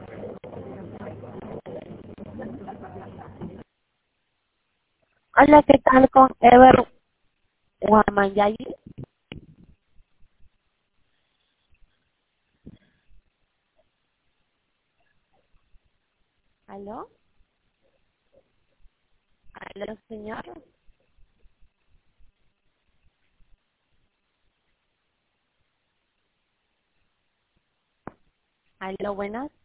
Hola, ¿qué tal con Ever Guamayay? ¿Aló? ¿Aló, señor? ¿Aló, buenas?